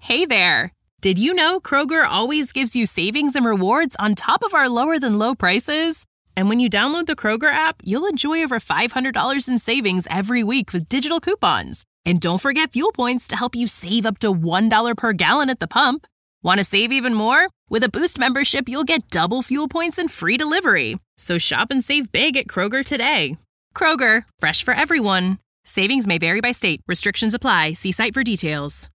Hey there! Did you know Kroger always gives you savings and rewards on top of our lower-than-low prices? And when you download the Kroger app, you'll enjoy over $500 in savings every week with digital coupons. And don't forget fuel points to help you save up to $1 per gallon at the pump. Want to save even more? With a Boost membership, you'll get double fuel points and free delivery. So shop and save big at Kroger today. Kroger, fresh for everyone. Savings may vary by state. Restrictions apply. See site for details.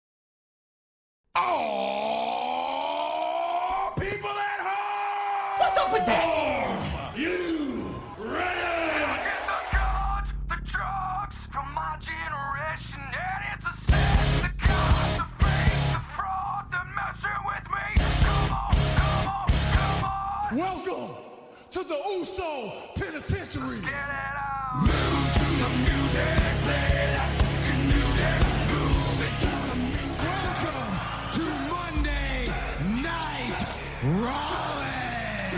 Oh, people at home! What's up with that? You ready? Get the guns, the drugs from my generation, and it's a sin. The cops, the fakes, the fraud, they're messing with me. Come on, come on, come on. Welcome to the Uso Penitentiary. Get it out. Move to the music, play like music. Move it to the music. Welcome to Monday Night Raleigh.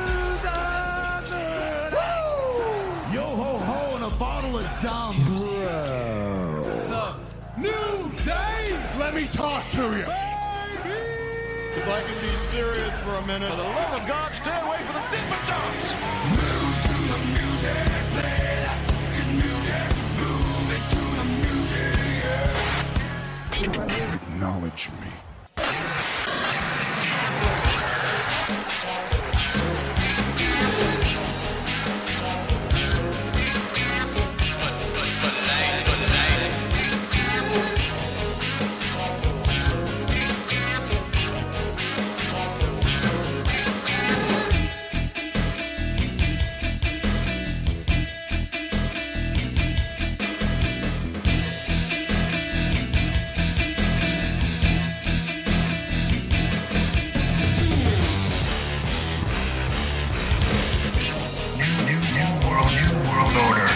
Yo ho ho and a bottle of dumb. The new day. Let me talk to you. If I can be serious for a minute. For the love of God, stay away from the Dippin' Dots. Move to the music, play like music. Move it to the music. Acknowledge me. New world order.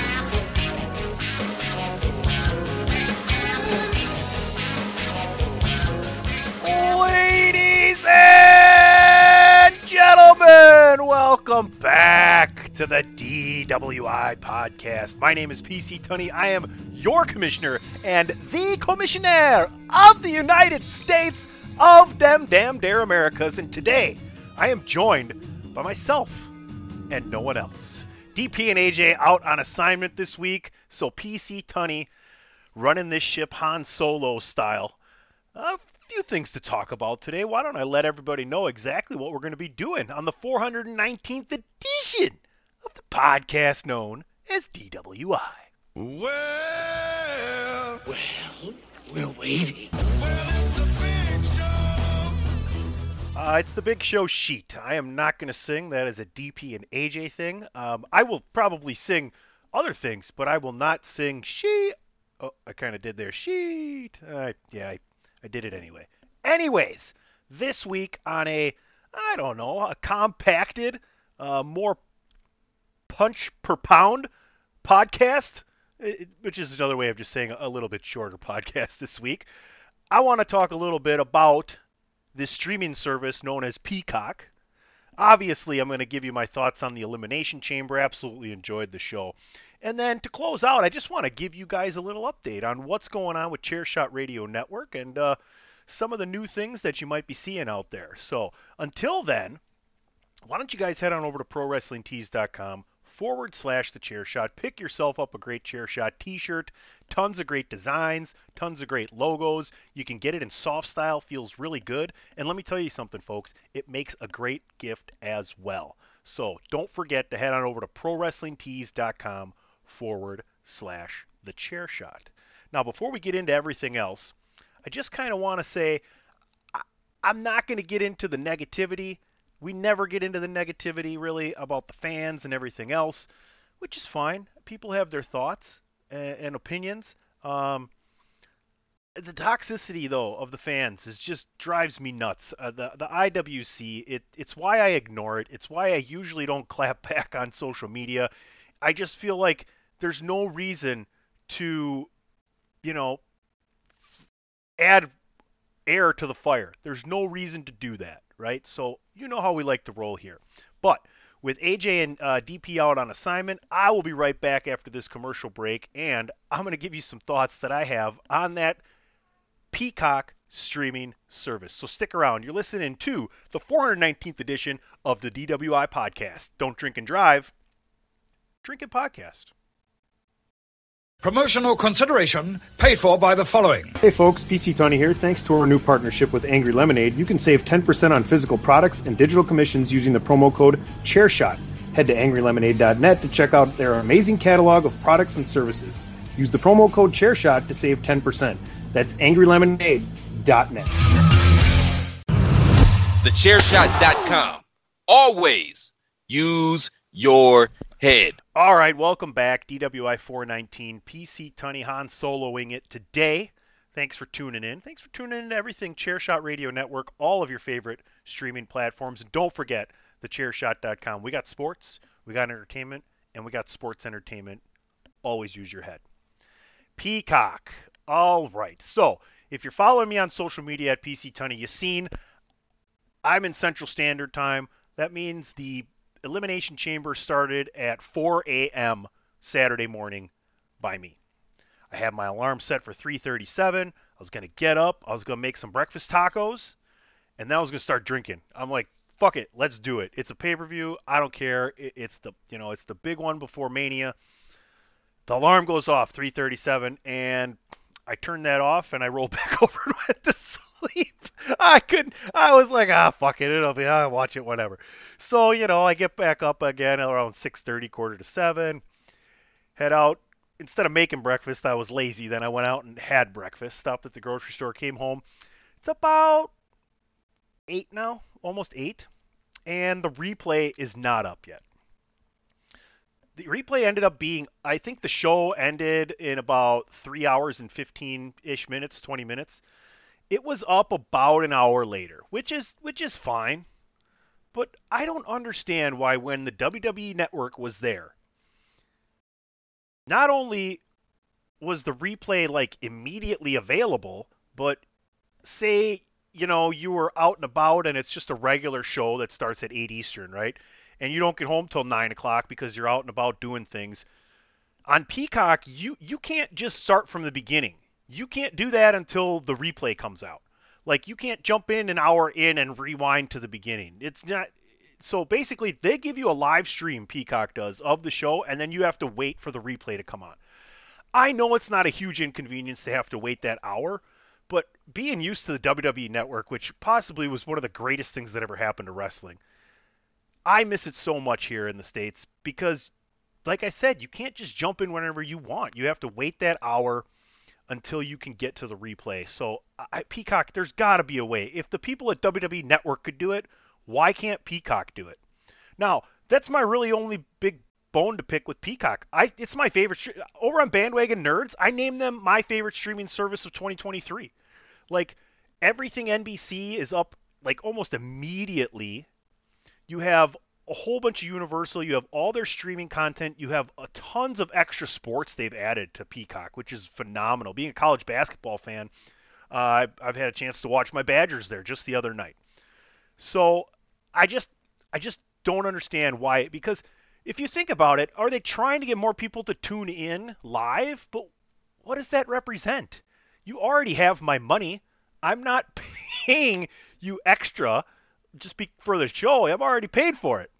Ladies and gentlemen, welcome back to the DWI podcast. My name is PC Tunney. I am your commissioner and the commissioner of the United States of them damn dare Americas. And today I am joined by myself and no one else. DP and AJ out on assignment this week, so PC Tunney running this ship Han Solo style. A few things to talk about today. Why don't I let everybody know exactly what we're going to be doing on the 419th edition of the podcast known as DWI. Well, We're waiting. it's the big show. It's the Big Show sheet. I am not going to sing. That is a DP and AJ thing. I will probably sing other things, but I will not sing she. Oh, I kind of did there. Sheet. I did it anyway. Anyways, this week on a compacted, more punch per pound podcast, which is another way of just saying a little bit shorter podcast this week. I want to talk a little bit about this streaming service known as Peacock. Obviously, I'm going to give you my thoughts on the Elimination Chamber. Absolutely enjoyed the show. And then to close out, I just want to give you guys a little update on what's going on with Chairshot Radio Network and some of the new things that you might be seeing out there. So until then, why don't you guys head on over to ProWrestlingTees.com/thechairshot. Pick yourself up a great Chairshot t-shirt. Tons of great designs, tons of great logos. You can get it in soft style, feels really good. And let me tell you something, folks, it makes a great gift as well. So don't forget to head on over to ProWrestlingTees.com/thechairshot. Now, before we get into everything else, I just kind of want to say I'm not going to get into the negativity. We never get into the negativity, really, about the fans and everything else, which is fine. People have their thoughts and opinions. The toxicity, though, of the fans just drives me nuts. The IWC, it's why I ignore it. It's why I usually don't clap back on social media. I just feel like there's no reason to, add air to the fire. There's no reason to do that, right? So you know how we like to roll here. But with AJ and DP out on assignment, I will be right back after this commercial break, and I'm going to give you some thoughts that I have on that Peacock streaming service. So stick around. You're listening to the 419th edition of the DWI podcast. Don't drink and drive. Drink and podcast. Promotional consideration paid for by the following. Hey folks, PC Tony here. Thanks to our new partnership with Angry Lemonade, you can save 10% on physical products and digital commissions using the promo code ChairShot. Head to angrylemonade.net to check out their amazing catalog of products and services. Use the promo code ChairShot to save 10%. That's angrylemonade.net. TheChairShot.com. Always use your head. All right, welcome back. DWI 419, PC Tunney Han soloing it today. Thanks for tuning in. Thanks for tuning in to everything Chairshot Radio Network, all of your favorite streaming platforms. And don't forget, thechairshot.com. We got sports, we got entertainment, and we got sports entertainment. Always use your head. Peacock. All right. So, if you're following me on social media at PC Tunney, you've seen I'm in Central Standard Time. That means the Elimination Chamber started at 4 a.m. Saturday morning by me. I had my alarm set for 3:37. I was going to get up. I was going to make some breakfast tacos, and then I was going to start drinking. I'm like, fuck it, let's do it. It's a pay-per-view. I don't care. It's the big one before Mania. The alarm goes off 3:37, and I turned that off, and I rolled back over and went to sleep. I was like, fuck it, I'll watch it, whatever. So, I get back up again around 6:30, 6:45, head out. Instead of making breakfast, I was lazy. Then I went out and had breakfast, stopped at the grocery store, came home. It's about 8 now, almost 8, and the replay is not up yet. The replay ended up being, I think the show ended in about 3 hours and 15-ish minutes, 20 minutes. It was up about an hour later, which is fine. But I don't understand why when the WWE Network was there, not only was the replay like immediately available, but say, you were out and about and it's just a regular show that starts at 8 Eastern, right? And you don't get home till 9 o'clock because you're out and about doing things. On Peacock, you can't just start from the beginning. You can't do that until the replay comes out. Like, you can't jump in an hour in and rewind to the beginning. It's not. So basically, they give you a live stream, Peacock does, of the show, and then you have to wait for the replay to come on. I know it's not a huge inconvenience to have to wait that hour, but being used to the WWE Network, which possibly was one of the greatest things that ever happened to wrestling, I miss it so much here in the States because, like I said, you can't just jump in whenever you want. You have to wait that hour until you can get to the replay. So, Peacock, there's got to be a way. If the people at WWE Network could do it, why can't Peacock do it? Now, that's my really only big bone to pick with Peacock. It's my favorite. Over on Bandwagon Nerds, I named them my favorite streaming service of 2023. Like, everything NBC is up, like, almost immediately. You have a whole bunch of Universal. You have all their streaming content. You have tons of extra sports they've added to Peacock, which is phenomenal. Being a college basketball fan, I've had a chance to watch my Badgers there just the other night. So I just don't understand why. Because if you think about it, are they trying to get more people to tune in live? But what does that represent? You already have my money. I'm not paying you extra just for the show. I've already paid for it.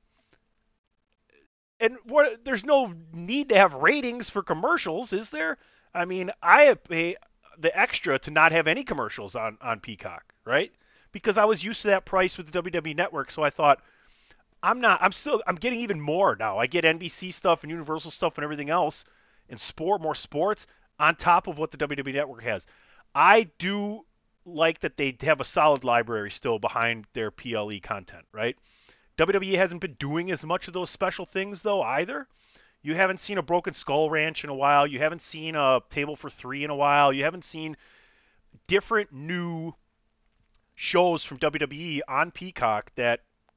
And there's no need to have ratings for commercials, is there? I mean, I have paid the extra to not have any commercials on Peacock, right? Because I was used to that price with the WWE Network, so I thought, I'm getting even more now. I get NBC stuff and Universal stuff and everything else, and more sports on top of what the WWE Network has. I do like that they have a solid library still behind their PLE content, right? WWE hasn't been doing as much of those special things, though, either. You haven't seen a Broken Skull Ranch in a while. You haven't seen a Table for Three in a while. You haven't seen different new shows from WWE on Peacock that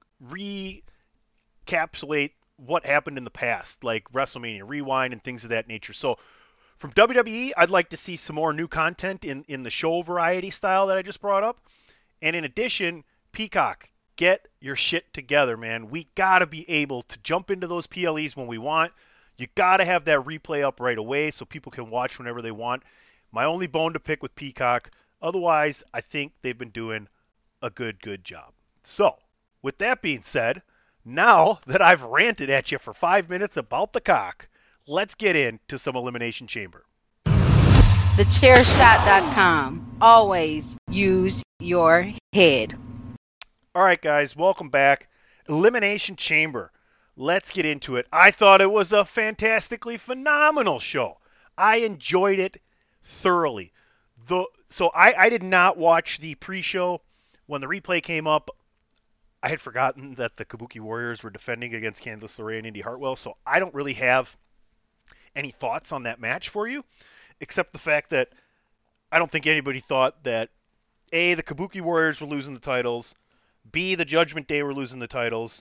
recapsulate what happened in the past, like WrestleMania Rewind and things of that nature. So from WWE, I'd like to see some more new content in the show variety style that I just brought up. And in addition, Peacock, get your shit together, man. We got to be able to jump into those PLEs when we want. You got to have that replay up right away so people can watch whenever they want. My only bone to pick with Peacock, Otherwise, I think they've been doing a good job. So, with that being said, now that I've ranted at you for 5 minutes about the cock, let's get into some Elimination Chamber. TheChairShot.com. Always use your head. All right, guys, welcome back. Elimination Chamber. Let's get into it. I thought it was a fantastically phenomenal show. I enjoyed it thoroughly. So I did not watch the pre-show. When the replay came up, I had forgotten that the Kabuki Warriors were defending against Candice LeRae and Indy Hartwell, so I don't really have any thoughts on that match for you, except the fact that I don't think anybody thought that, A, the Kabuki Warriors were losing the titles, B, the Judgment Day were losing the titles,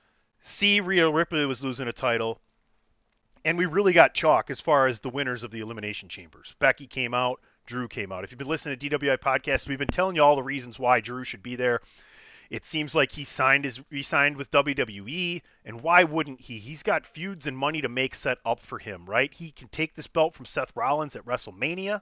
C, Rhea Ripley was losing a title, and we really got chalk as far as the winners of the Elimination Chambers. Becky came out, Drew came out. If you've been listening to DWI Podcast, we've been telling you all the reasons why Drew should be there. It seems like he re-signed with WWE, and why wouldn't he? He's got feuds and money to make set up for him, right? He can take this belt from Seth Rollins at WrestleMania,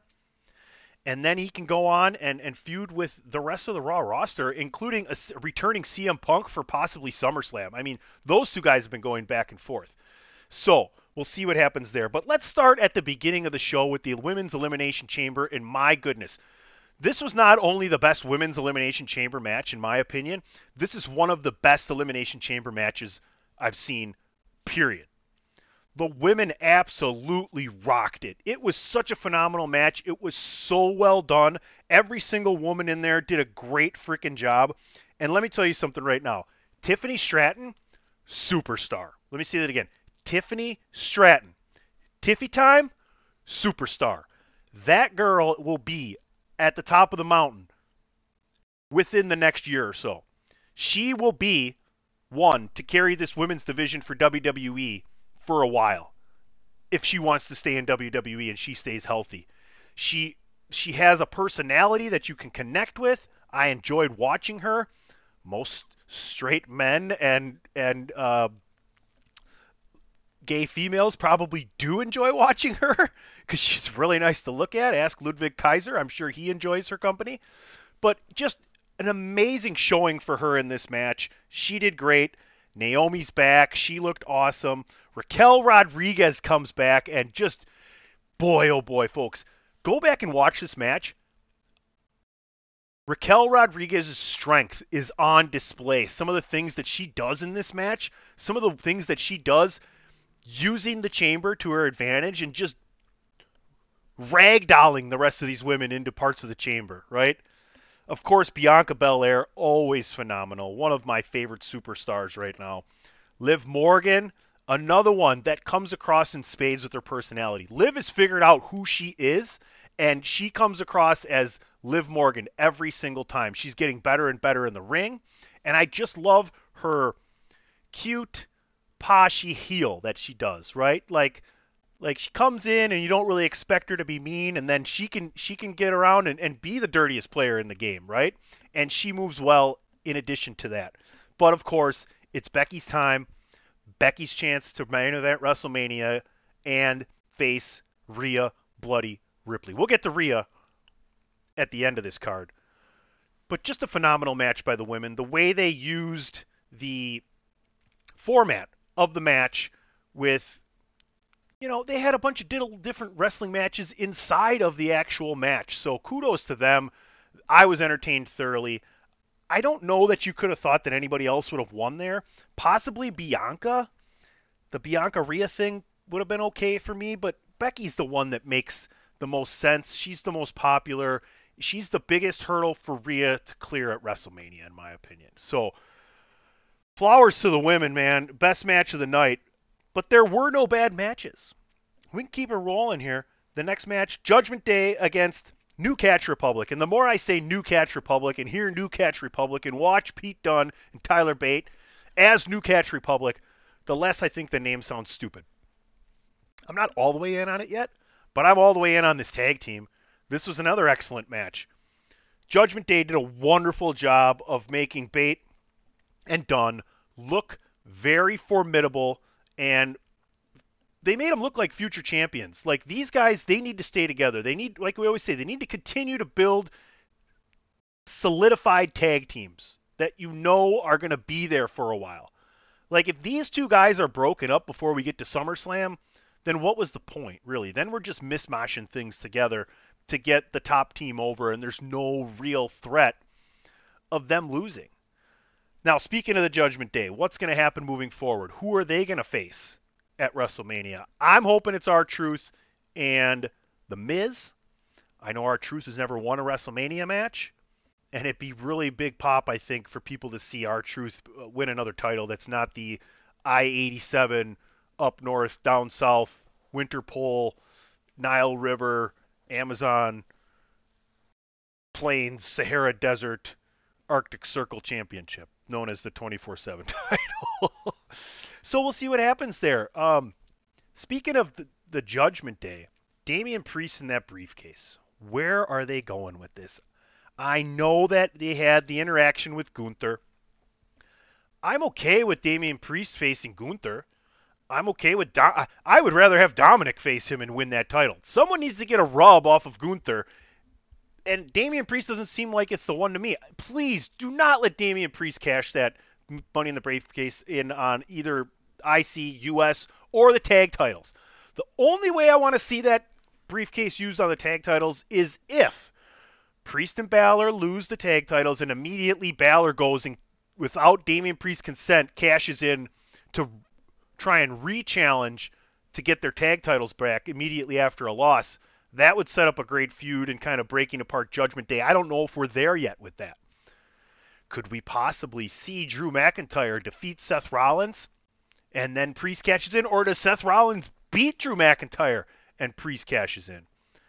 and then he can go on and feud with the rest of the Raw roster, including a returning CM Punk for possibly SummerSlam. I mean, those two guys have been going back and forth. So, we'll see what happens there. But let's start at the beginning of the show with the Women's Elimination Chamber, and my goodness. This was not only the best Women's Elimination Chamber match, in my opinion. This is one of the best Elimination Chamber matches I've seen, period. The women absolutely rocked it. It was such a phenomenal match. It was so well done. Every single woman in there did a great freaking job. And let me tell you something right now. Tiffany Stratton, superstar. Let me say that again. Tiffany Stratton. Tiffy time, superstar. That girl will be at the top of the mountain within the next year or so. She will be one to carry this women's division for WWE for a while, if she wants to stay in WWE and she stays healthy. She has a personality that you can connect with. I enjoyed watching her. Most straight men and gay females probably do enjoy watching her because she's really nice to look at. Ask Ludwig Kaiser. I'm sure he enjoys her company. But just an amazing showing for her in this match. She did great. Naomi's back. She looked awesome. Raquel Rodriguez comes back, and just, boy, oh boy, folks, go back and watch this match. Raquel Rodriguez's strength is on display. Some of the things that she does in this match, some of the things that she does using the chamber to her advantage and just ragdolling the rest of these women into parts of the chamber, right? Of course, Bianca Belair, always phenomenal. One of my favorite superstars right now. Liv Morgan, another one that comes across in spades with her personality. Liv has figured out who she is, and she comes across as Liv Morgan every single time. She's getting better and better in the ring, and I just love her cute, poshy heel that she does, right? Like she comes in and you don't really expect her to be mean, and then she can get around and be the dirtiest player in the game, right? And she moves well in addition to that. But of course, it's Becky's time. Becky's chance to main event WrestleMania and face Rhea Bloody Ripley. We'll get to Rhea at the end of this card. But just a phenomenal match by the women. The way they used the format of the match with, they had a bunch of different wrestling matches inside of the actual match. So kudos to them. I was entertained thoroughly. I don't know that you could have thought that anybody else would have won there. Possibly Bianca. The Bianca Rhea thing would have been okay for me, but Becky's the one that makes the most sense. She's the most popular. She's the biggest hurdle for Rhea to clear at WrestleMania, in my opinion. So, flowers to the women, man. Best match of the night. But there were no bad matches. We can keep it rolling here. The next match, Judgment Day against New Catch Republic. And the more I say New Catch Republic and hear New Catch Republic and watch Pete Dunne and Tyler Bate as New Catch Republic, the less I think the name sounds stupid. I'm not all the way in on it yet, but I'm all the way in on this tag team. This was another excellent match. Judgment Day did a wonderful job of making Bate and Dunne look very formidable, and they made them look like future champions. Like, these guys, they need to stay together. They need, like we always say, they need to continue to build solidified tag teams that you know are going to be there for a while. Like, if these two guys are broken up before we get to SummerSlam, then what was the point, really? Then we're just mishmashing things together to get the top team over, and there's no real threat of them losing. Now, speaking of the Judgment Day, what's going to happen moving forward? Who are they going to face at WrestleMania? I'm hoping it's R-Truth and The Miz. I know R-Truth has never won a WrestleMania match, and it'd be really big pop, I think, for people to see R-Truth win another title that's not the I-87 up north, down south, Winter Pole, Nile River, Amazon, Plains, Sahara Desert, Arctic Circle Championship, known as the 24/7 title. So we'll see what happens there. Speaking of the Judgment Day, Damian Priest in that briefcase. Where are they going with this? I know that they had the interaction with Gunther. I'm okay with Damian Priest facing Gunther. I'm okay with I would rather have Dominic face him and win that title. Someone needs to get a rub off of Gunther. And Damian Priest doesn't seem like it's the one to me. Please do not let Damian Priest cash that Money in the Briefcase in on either IC, US, or the tag titles. The only way I want to see that briefcase used on the tag titles is if Priest and Balor lose the tag titles and immediately Balor goes and, without Damian Priest's consent, cashes in to try and re-challenge to get their tag titles back immediately after a loss. That would set up a great feud and kind of breaking apart Judgment Day. I don't know if we're there yet with that. Could we possibly see Drew McIntyre defeat Seth Rollins and then Priest cashes in? Or does Seth Rollins beat Drew McIntyre and Priest cashes in?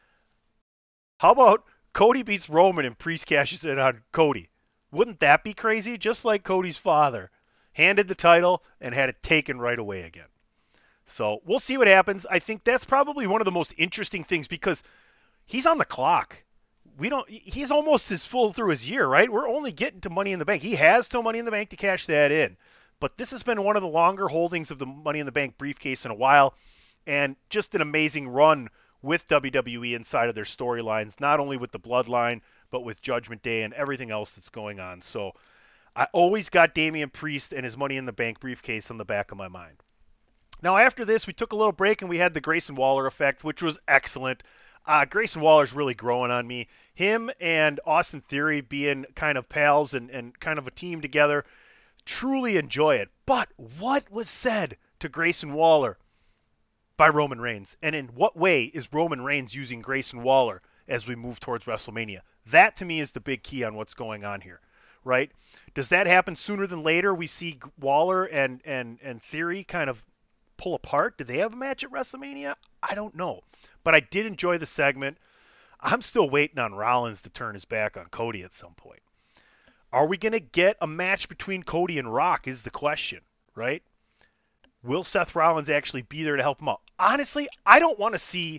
How about Cody beats Roman and Priest cashes in on Cody? Wouldn't that be crazy? Just like Cody's father handed the title and had it taken right away again. So we'll see what happens. I think that's probably one of the most interesting things because he's on the clock. He's almost as full through his year, right? We're only getting to Money in the Bank. He has till Money in the Bank to cash that in. But this has been one of the longer holdings of the Money in the Bank briefcase in a while, and just an amazing run with WWE inside of their storylines, not only with the Bloodline, but with Judgment Day and everything else that's going on. So I always got Damian Priest and his Money in the Bank briefcase on the back of my mind. Now, after this, we took a little break and we had the Grayson Waller effect, which was excellent. Grayson Waller's really growing on me. Him and Austin Theory being kind of pals and kind of a team together, truly enjoy it. But what was said to Grayson Waller by Roman Reigns? And in what way is Roman Reigns using Grayson Waller as we move towards WrestleMania? That, to me, is the big key on what's going on here, right? Does that happen sooner than later? We see Waller and Theory kind of pull apart. Do they have a match at WrestleMania? I don't know. But I did enjoy the segment. I'm still waiting on Rollins to turn his back on Cody at some point. Are we going to get a match between Cody and Rock is the question, right? Will Seth Rollins actually be there to help him out? Honestly, I don't want to see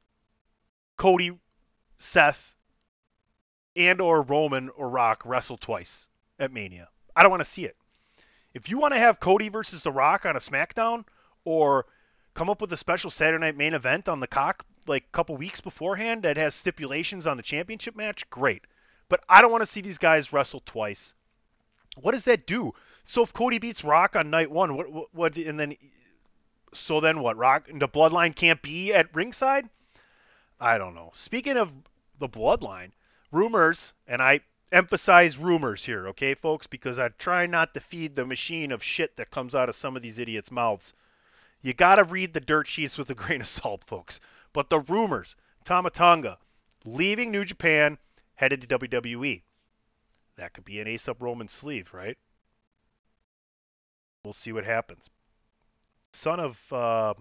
Cody, Seth, and or Roman or Rock wrestle twice at Mania. I don't want to see it. If you want to have Cody versus The Rock on a SmackDown, or come up with a special Saturday Night Main Event on the cock like a couple weeks beforehand that has stipulations on the championship match, great. But I don't want to see these guys wrestle twice. What does that do? So if Cody beats Rock on night one, what and then so then what? Rock and the Bloodline can't be at ringside? I don't know. Speaking of the Bloodline, rumors, and I emphasize rumors here, okay, folks, because I try not to feed the machine of shit that comes out of some of these idiots' mouths. You got to read the dirt sheets with a grain of salt, folks. But the rumors, Tama Tonga leaving New Japan, headed to WWE. That could be an ace up Roman's sleeve, right? We'll see what happens. Son of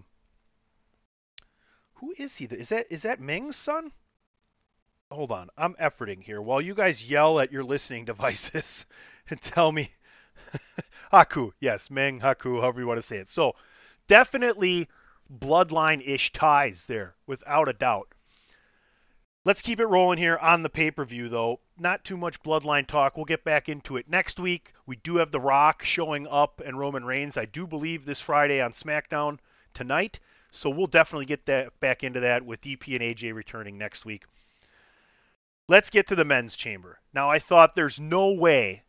who is he? Is that Meng's son? Hold on, I'm efforting here while you guys yell at your listening devices and tell me Haku. Yes, Meng, Haku, however you want to say it. So definitely Bloodline-ish ties there, without a doubt. Let's keep it rolling here on the pay-per-view, though. Not too much Bloodline talk. We'll get back into it next week. We do have The Rock showing up and Roman Reigns, I do believe, this Friday on SmackDown tonight. So we'll definitely get that back into that with DP and AJ returning next week. Let's get to the men's chamber. Now, I thought there's no way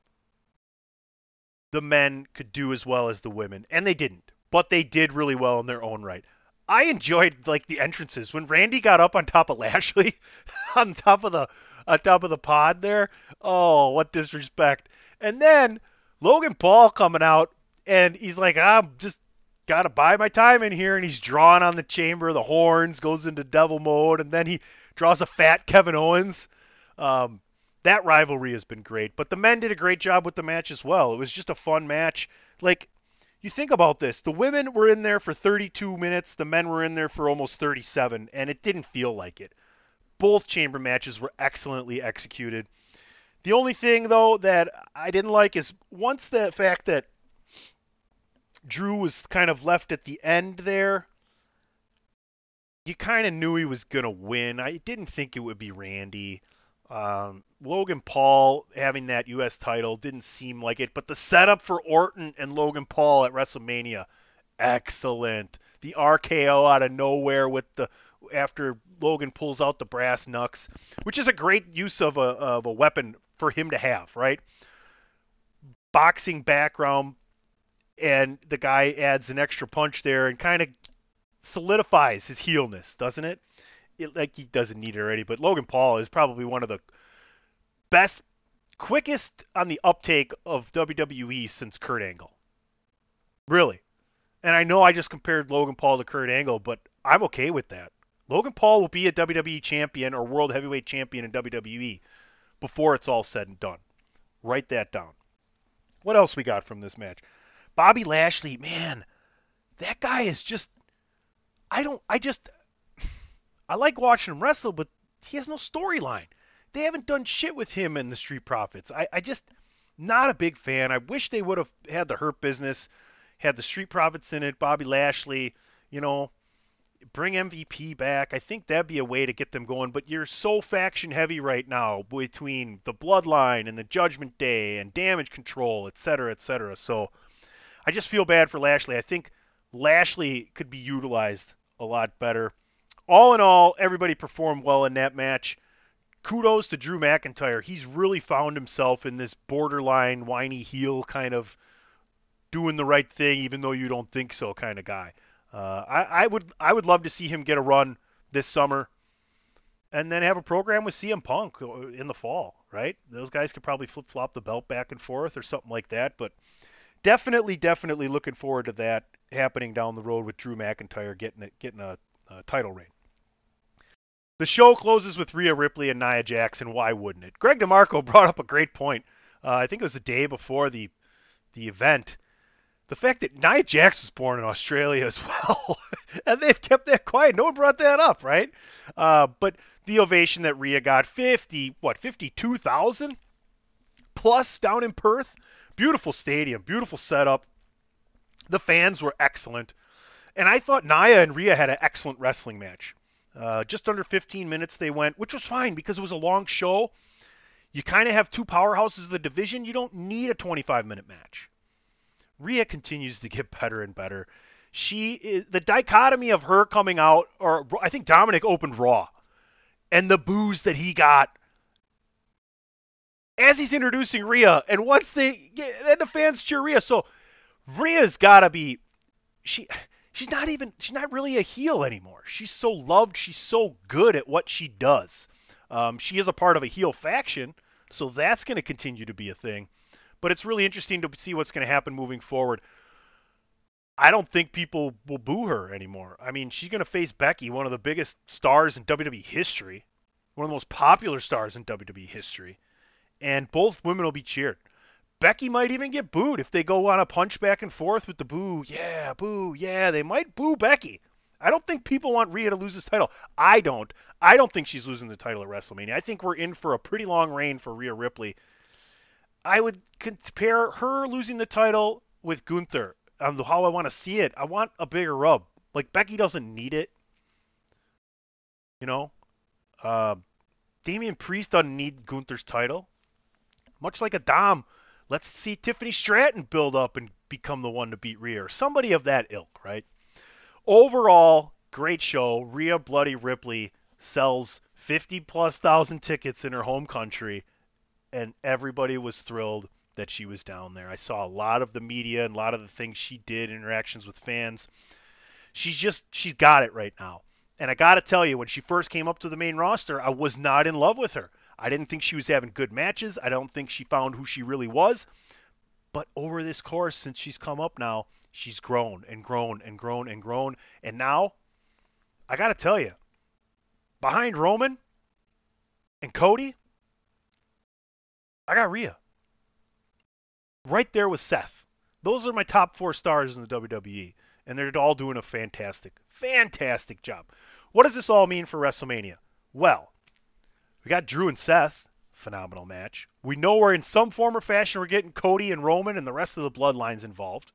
the men could do as well as the women, and they didn't. But they did really well in their own right. I enjoyed like the entrances when Randy got up on top of Lashley, on top of the pod there. Oh, what disrespect! And then Logan Paul coming out, and he's like, I'm just gotta buy my time in here, and he's drawing on the chamber, the horns, goes into devil mode, and then he draws a fat Kevin Owens. That rivalry has been great, but the men did a great job with the match as well. It was just a fun match. Like, you think about this, the women were in there for 32 minutes, the men were in there for almost 37, and it didn't feel like it. Both chamber matches were excellently executed. The only thing, though, that I didn't like is once the fact that Drew was kind of left at the end there, you kind of knew he was going to win. I didn't think it would be Randy. Logan Paul having that U.S. title didn't seem like it, but the setup for Orton and Logan Paul at WrestleMania, excellent. The RKO out of nowhere after Logan pulls out the brass knucks, which is a great use of a weapon for him to have, right? Boxing background, and the guy adds an extra punch there and kind of solidifies his heelness, doesn't it? Like he doesn't need it already, but Logan Paul is probably one of the best, quickest on the uptake of WWE since Kurt Angle. Really. And I know I just compared Logan Paul to Kurt Angle, but I'm okay with that. Logan Paul will be a WWE champion or world heavyweight champion in WWE before it's all said and done. Write that down. What else we got from this match? Bobby Lashley, man, that guy is just, I like watching him wrestle, but he has no storyline. They haven't done shit with him and the Street Profits. I just, not a big fan. I wish they would have had the Hurt Business, had the Street Profits in it, Bobby Lashley, bring MVP back. I think that'd be a way to get them going, but you're so faction heavy right now between the Bloodline and the Judgment Day and Damage Control, etc., etc. So I just feel bad for Lashley. I think Lashley could be utilized a lot better. All in all, everybody performed well in that match. Kudos to Drew McIntyre. He's really found himself in this borderline whiny heel kind of doing the right thing even though you don't think so kind of guy. I would love to see him get a run this summer and then have a program with CM Punk in the fall, right? Those guys could probably flip-flop the belt back and forth or something like that, but definitely looking forward to that happening down the road with Drew McIntyre getting a title reign. The show closes with Rhea Ripley and Nia Jax, and why wouldn't it? Greg DeMarco brought up a great point. I think it was the day before the event. The fact that Nia Jax was born in Australia as well, and they've kept that quiet. No one brought that up, right? But the ovation that Rhea got, 52,000 plus down in Perth. Beautiful stadium, beautiful setup. The fans were excellent. And I thought Nia and Rhea had an excellent wrestling match. Just under 15 minutes they went, which was fine because it was a long show. You kind of have two powerhouses of the division. You don't need a 25-minute match. Rhea continues to get better and better. The dichotomy of her coming out, or I think Dominic opened Raw, and the boos that he got as he's introducing Rhea, and once then the fans cheer Rhea. So Rhea's got to be, she's not really a heel anymore. She's so loved. She's so good at what she does. She is a part of a heel faction, so that's going to continue to be a thing. But it's really interesting to see what's going to happen moving forward. I don't think people will boo her anymore. I mean, she's going to face Becky, one of the biggest stars in WWE history, one of the most popular stars in WWE history, and both women will be cheered. Becky might even get booed if they go on a punch back and forth with the boo. Yeah, boo, yeah, they might boo Becky. I don't think people want Rhea to lose this title. I don't think she's losing the title at WrestleMania. I think we're in for a pretty long reign for Rhea Ripley. I would compare her losing the title with Gunther on how I want to see it. I want a bigger rub. Like, Becky doesn't need it. Damian Priest doesn't need Gunther's title. Much like a Dom, let's see Tiffany Stratton build up and become the one to beat Rhea, or somebody of that ilk, right? Overall, great show. Rhea Bloody Ripley sells 50+ thousand tickets in her home country, and everybody was thrilled that she was down there. I saw a lot of the media and a lot of the things she did, interactions with fans. She's got it right now. And I got to tell you, when she first came up to the main roster, I was not in love with her. I didn't think she was having good matches. I don't think she found who she really was. But over this course, since she's come up now, she's grown and grown and grown and grown. And now, I got to tell you, behind Roman and Cody, I got Rhea. Right there with Seth. Those are my top 4 stars in the WWE. And they're all doing a fantastic job. What does this all mean for WrestleMania? Well, we got Drew and Seth. Phenomenal match. We know we're in some form or fashion we're getting Cody and Roman and the rest of the bloodlines involved.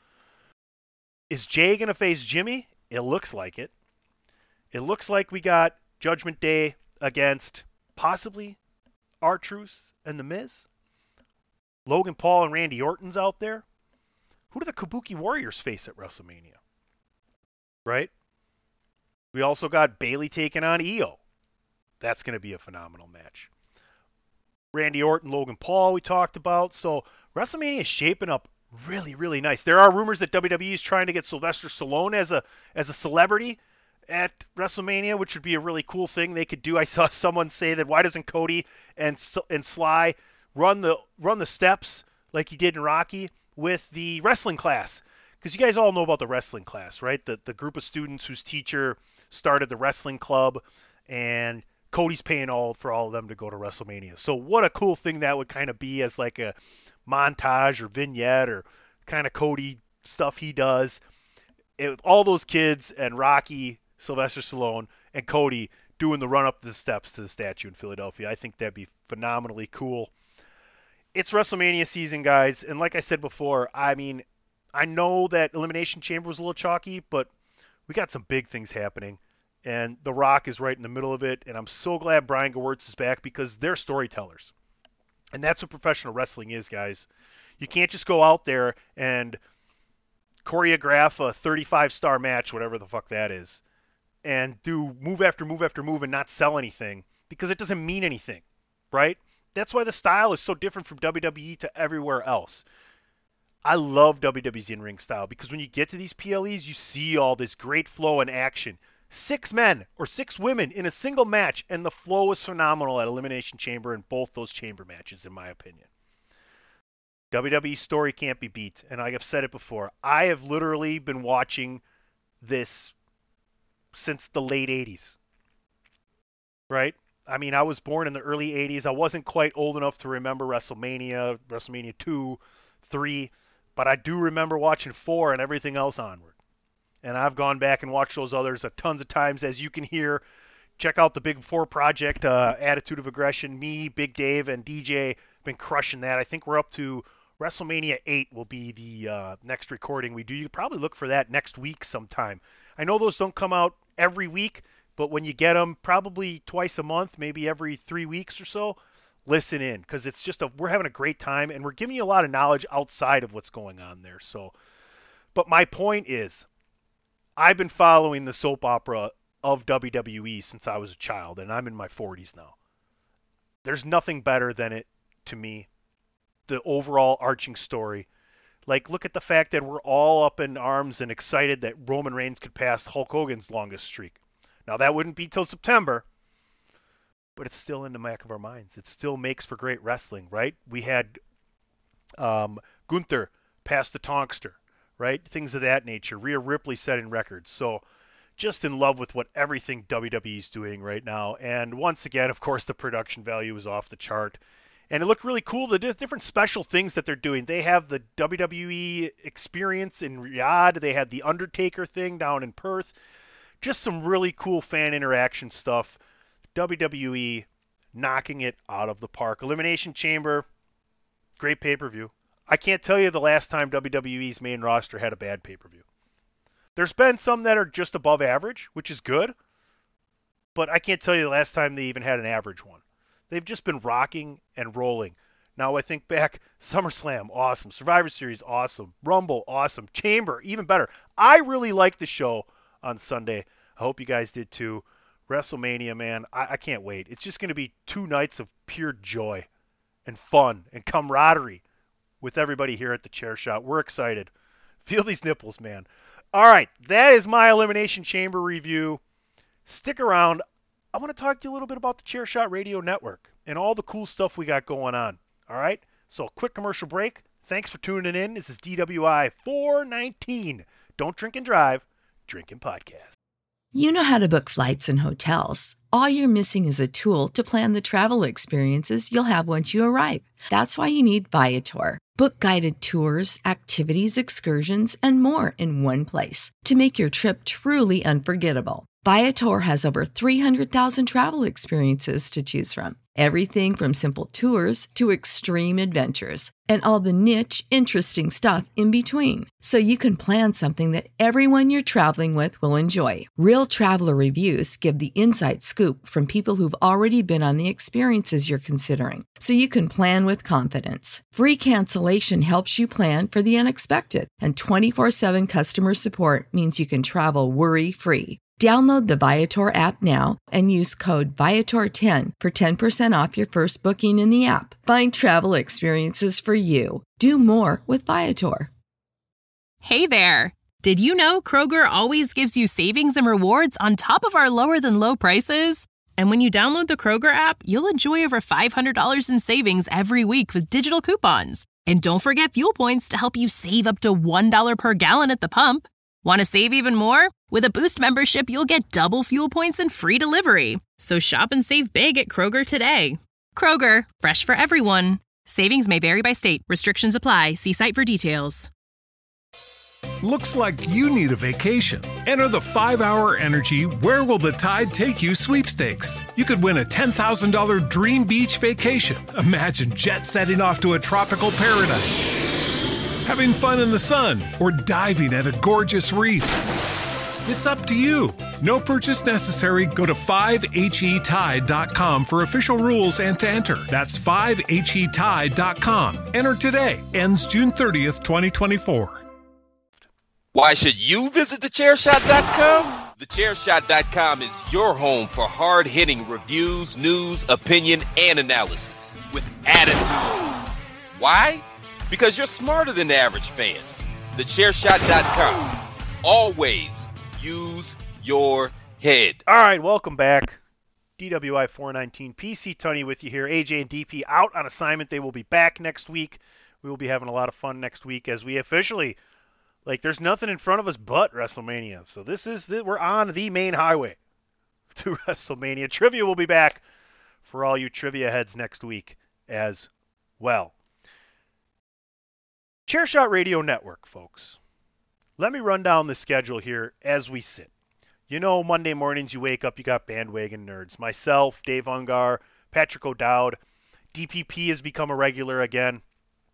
Is Jay going to face Jimmy? It looks like it. It looks like we got Judgment Day against possibly R-Truth and The Miz. Logan Paul and Randy Orton's out there. Who do the Kabuki Warriors face at WrestleMania? Right? We also got Bayley taking on Io. That's going to be a phenomenal match. Randy Orton, Logan Paul we talked about. So WrestleMania is shaping up really, really nice. There are rumors that WWE is trying to get Sylvester Stallone as a celebrity at WrestleMania, which would be a really cool thing they could do. I saw someone say that why doesn't Cody and Sly run the steps like he did in Rocky with the wrestling class? Because you guys all know about the wrestling class, right? The group of students whose teacher started the wrestling club, and Cody's paying for all of them to go to WrestleMania. So what a cool thing that would kind of be as like a montage or vignette or kind of Cody stuff he does. All those kids and Rocky, Sylvester Stallone, and Cody doing the run up the steps to the statue in Philadelphia. I think that'd be phenomenally cool. It's WrestleMania season, guys. And like I said before, I mean, I know that Elimination Chamber was a little chalky, but we got some big things happening. And The Rock is right in the middle of it. And I'm so glad Brian Gewirtz is back because they're storytellers. And that's what professional wrestling is, guys. You can't just go out there and choreograph a 35-star match, whatever the fuck that is, and do move after move after move and not sell anything because it doesn't mean anything, right? That's why the style is so different from WWE to everywhere else. I love WWE's in-ring style because when you get to these PLEs, you see all this great flow and action. 6 men or 6 women in a single match, and the flow is phenomenal at Elimination Chamber in both those chamber matches, in my opinion. WWE story can't be beat, and like I've said it before, I have literally been watching this since the late 80s, right? I mean, I was born in the early 80s. I wasn't quite old enough to remember WrestleMania 2, 3, but I do remember watching 4 and everything else onward. And I've gone back and watched those others tons of times, as you can hear. Check out the Big 4 Project, Attitude of Aggression. Me, Big Dave, and DJ have been crushing that. I think we're up to WrestleMania 8 will be the next recording we do. You can probably look for that next week sometime. I know those don't come out every week, but when you get them, probably twice a month, maybe every 3 weeks or so, listen in, because it's just we're having a great time, and we're giving you a lot of knowledge outside of what's going on there. So, but my point is, I've been following the soap opera of WWE since I was a child, and I'm in my 40s now. There's nothing better than it to me, the overall arching story. Like, look at the fact that we're all up in arms and excited that Roman Reigns could pass Hulk Hogan's longest streak. Now, that wouldn't be till September, but it's still in the back of our minds. It still makes for great wrestling, right? We had Gunther pass the Tonkster, right? Things of that nature. Rhea Ripley setting records. So just in love with what everything WWE is doing right now. And once again, of course, the production value is off the chart. And it looked really cool, the different special things that they're doing. They have the WWE experience in Riyadh. They had the Undertaker thing down in Perth. Just some really cool fan interaction stuff. WWE knocking it out of the park. Elimination Chamber, great pay-per-view. I can't tell you the last time WWE's main roster had a bad pay-per-view. There's been some that are just above average, which is good. But I can't tell you the last time they even had an average one. They've just been rocking and rolling. Now I think back, SummerSlam, awesome. Survivor Series, awesome. Rumble, awesome. Chamber, even better. I really liked the show on Sunday. I hope you guys did too. WrestleMania, man, I can't wait. It's just going to be 2 nights of pure joy and fun and camaraderie with everybody here at the Chair Shot. We're excited. Feel these nipples, man. All right, that is my Elimination Chamber review. Stick around. I want to talk to you a little bit about the Chair Shot Radio Network and all the cool stuff we got going on. All right, so quick commercial break. Thanks for tuning in. This is DWI 419. Don't drink and drive. Drink and podcast. You know how to book flights and hotels. All you're missing is a tool to plan the travel experiences you'll have once you arrive. That's why you need Viator. Book guided tours, activities, excursions, and more in one place to make your trip truly unforgettable. Viator has over 300,000 travel experiences to choose from. Everything from simple tours to extreme adventures and all the niche, interesting stuff in between. So you can plan something that everyone you're traveling with will enjoy. Real traveler reviews give the inside scoop from people who've already been on the experiences you're considering. So you can plan with confidence. Free cancellation helps you plan for the unexpected. And 24/7 customer support means you can travel worry-free. Download the Viator app now and use code Viator10 for 10% off your first booking in the app. Find travel experiences for you. Do more with Viator. Hey there! Did you know Kroger always gives you savings and rewards on top of our lower than low prices? And when you download the Kroger app, you'll enjoy over $500 in savings every week with digital coupons. And don't forget fuel points to help you save up to $1 per gallon at the pump. Want to save even more? With a Boost membership, you'll get double fuel points and free delivery. So shop and save big at Kroger today. Kroger, fresh for everyone. Savings may vary by state. Restrictions apply. See site for details. Looks like you need a vacation. Enter the 5-Hour Energy Where Will the Tide Take You sweepstakes. You could win a $10,000 dream beach vacation. Imagine jet setting off to a tropical paradise, having fun in the sun, or diving at a gorgeous reef. It's up to you. No purchase necessary. Go to 5HETide.com for official rules and to enter. That's 5HETide.com. Enter today. Ends June 30th, 2024. Why should you visit thechairshot.com? Thechairshot.com is your home for hard-hitting reviews, news, opinion, and analysis with attitude. Why? Because you're smarter than the average fan. Thechairshot.com. Always use your head. All right, welcome back. DWI 419. PC Tunney with you here. AJ and DP out on assignment. They will be back next week. We will be having a lot of fun next week as we officially, there's nothing in front of us but WrestleMania. So we're on the main highway to WrestleMania. Trivia will be back for all you trivia heads next week as well. Chairshot Radio Network, folks. Let me run down the schedule here as we sit. You know, Monday mornings you wake up, you got Bandwagon Nerds. Myself, Dave Ungar, Patrick O'Dowd. DPP has become a regular again.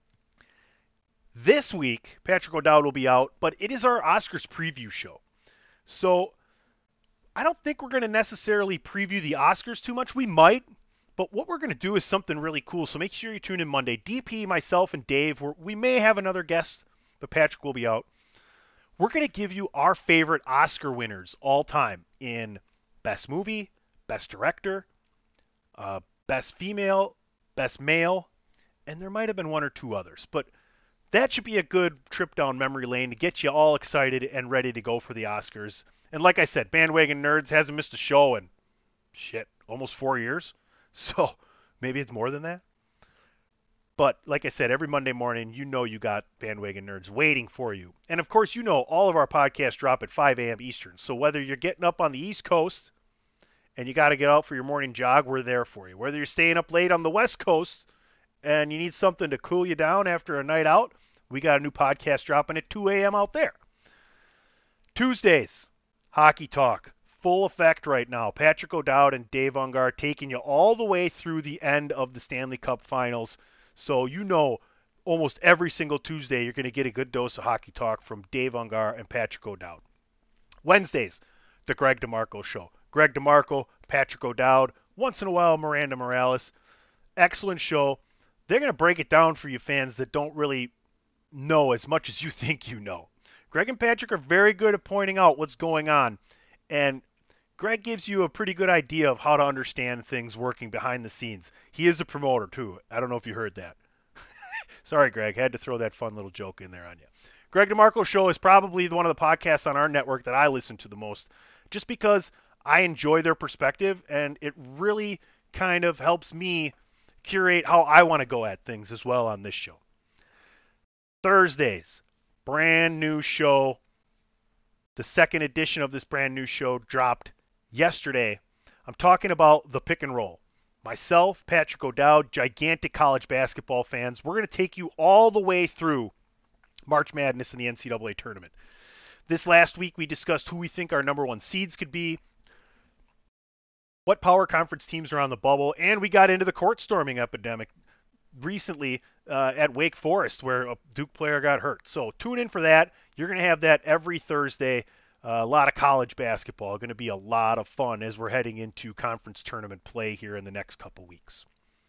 This week, Patrick O'Dowd will be out, but it is our Oscars preview show. So I don't think we're going to necessarily preview the Oscars too much. We might, but what we're going to do is something really cool. So make sure you tune in Monday. DP, myself, and Dave, we may have another guest, but Patrick will be out. We're going to give you our favorite Oscar winners all time in Best Movie, Best Director, Best Female, Best Male, and there might have been one or two others. But that should be a good trip down memory lane to get you all excited and ready to go for the Oscars. And like I said, Bandwagon Nerds hasn't missed a show in, almost 4 years. So maybe it's more than that. But like I said, every Monday morning, you know you got Bandwagon Nerds waiting for you. And of course, you know all of our podcasts drop at 5 a.m. Eastern. So whether you're getting up on the East Coast and you got to get out for your morning jog, we're there for you. Whether you're staying up late on the West Coast and you need something to cool you down after a night out, we got a new podcast dropping at 2 a.m. out there. Tuesdays, Hockey Talk. Full effect right now. Patrick O'Dowd and Dave Ungar taking you all the way through the end of the Stanley Cup Finals. So you know almost every single Tuesday you're going to get a good dose of Hockey Talk from Dave Ungar and Patrick O'Dowd. Wednesdays, the Greg DeMarco Show. Greg DeMarco, Patrick O'Dowd, once in a while Miranda Morales. Excellent show. They're going to break it down for you fans that don't really know as much as you think you know. Greg and Patrick are very good at pointing out what's going on. And Greg gives you a pretty good idea of how to understand things working behind the scenes. He is a promoter, too. I don't know if you heard that. Sorry, Greg. Had to throw that fun little joke in there on you. Greg DeMarco Show is probably one of the podcasts on our network that I listen to the most, just because I enjoy their perspective, and it really kind of helps me curate how I want to go at things as well on this show. Thursdays, brand new show. The second edition of this brand new show dropped yesterday. I'm talking about the pick and roll. Myself, Patrick O'Dowd, gigantic college basketball fans. We're going to take you all the way through March Madness in the NCAA tournament. This last week we discussed who we think our number one seeds could be, what power conference teams are on the bubble, and we got into the court storming epidemic recently at Wake Forest where a Duke player got hurt. So tune in for that. You're going to have that every Thursday. A lot of college basketball. Going to be a lot of fun as we're heading into conference tournament play here in the next couple weeks.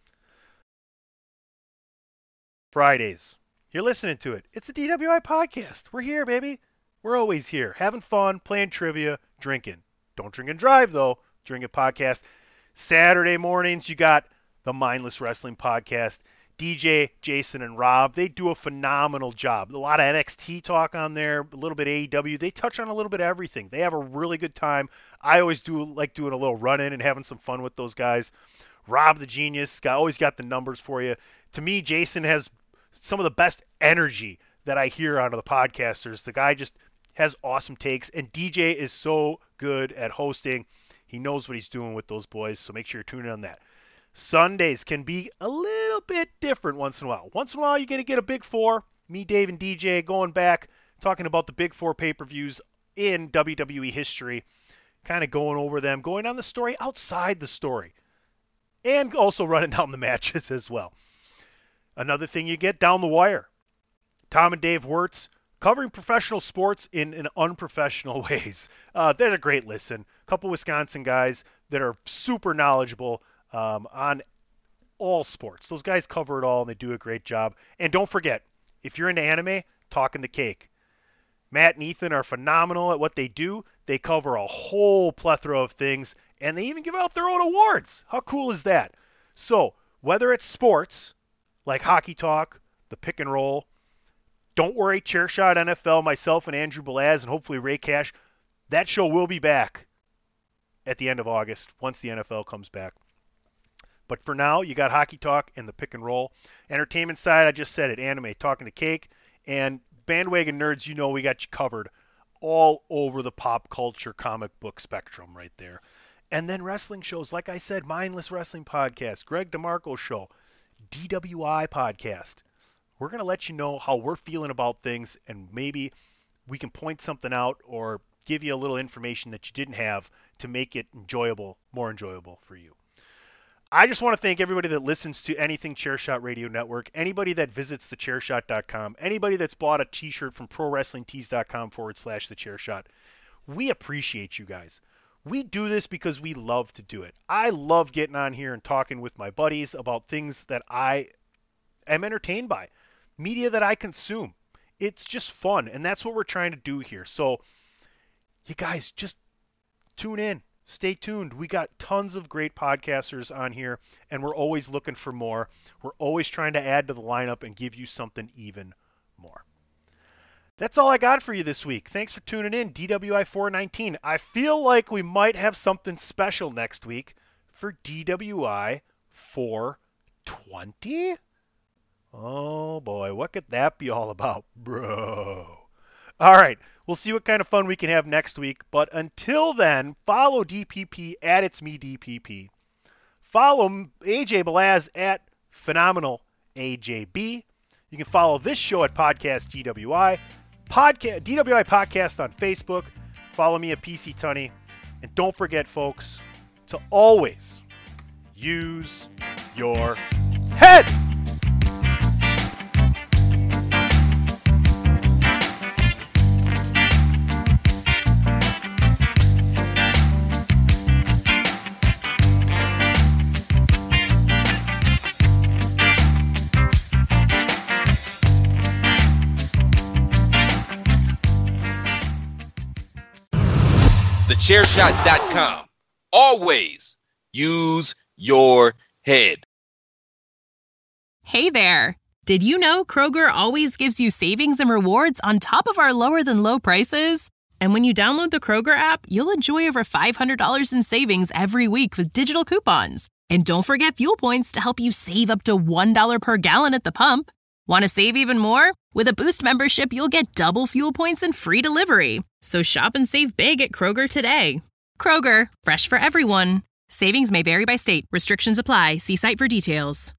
Fridays. You're listening to it. It's a DWI podcast. We're here, baby. We're always here. Having fun, playing trivia, drinking. Don't drink and drive, though. Drink a podcast. Saturday mornings, you got the Mindless Wrestling Podcast. DJ, Jason, and Rob, they do a phenomenal job. A lot of NXT talk on there, a little bit AEW. They touch on a little bit of everything. They have a really good time. I always do like doing a little run-in and having some fun with those guys. Rob the Genius, always got the numbers for you. To me, Jason has some of the best energy that I hear out of the podcasters. The guy just has awesome takes, and DJ is so good at hosting. He knows what he's doing with those boys, so make sure you're tuning in on that. Sundays can be a little bit different once in a while. Once in a while, you're going to get a Big Four. Me, Dave, and DJ going back, talking about the Big Four pay-per-views in WWE history, kind of going over them, going on the story outside the story, and also running down the matches as well. Another thing you get, Down the Wire. Tom and Dave Wirtz covering professional sports in unprofessional ways. They're a great listen. A couple Wisconsin guys that are super knowledgeable on all sports. Those guys cover it all, and they do a great job. And don't forget, if you're into anime, Talking the Cake. Matt and Ethan are phenomenal at what they do. They cover a whole plethora of things, and they even give out their own awards. How cool is that? So, whether it's sports, like Hockey Talk, the Pick and Roll, don't worry, Chairshot NFL, myself and Andrew Belaz, and hopefully Ray Cash, that show will be back at the end of August once the NFL comes back. But for now, you got Hockey Talk and the Pick and Roll. Entertainment side, I just said it, anime, Talking to Cake. And Bandwagon Nerds, you know we got you covered all over the pop culture comic book spectrum right there. And then wrestling shows, like I said, Mindless Wrestling Podcast, Greg DeMarco Show, DWI Podcast. We're going to let you know how we're feeling about things, and maybe we can point something out or give you a little information that you didn't have to make it enjoyable, more enjoyable for you. I just want to thank everybody that listens to anything Chairshot Radio Network, anybody that visits thechairshot.com, anybody that's bought a t-shirt from prowrestlingtees.com/thechairshot. We appreciate you guys. We do this because we love to do it. I love getting on here and talking with my buddies about things that I am entertained by, media that I consume. It's just fun, and that's what we're trying to do here. So, you guys, just tune in. Stay tuned. We got tons of great podcasters on here, and we're always looking for more. We're always trying to add to the lineup and give you something even more. That's all I got for you this week. Thanks for tuning in, DWI 419. I feel like we might have something special next week for DWI 420. Oh boy, what could that be all about, bro? All right, we'll see what kind of fun we can have next week. But until then, follow DPP at It's Me DPP. Follow AJ Belaz at Phenomenal AJB. You can follow this show at Podcast DWI. DWI Podcast on Facebook. Follow me at PC Tunney. And don't forget, folks, to always use your head. The TheChairShot.com. Always use your head. Hey there. Did you know Kroger always gives you savings and rewards on top of our lower than low prices? And when you download the Kroger app, you'll enjoy over $500 in savings every week with digital coupons. And don't forget fuel points to help you save up to $1 per gallon at the pump. Want to save even more? With a Boost membership, you'll get double fuel points and free delivery. So shop and save big at Kroger today. Kroger, fresh for everyone. Savings may vary by state. Restrictions apply. See site for details.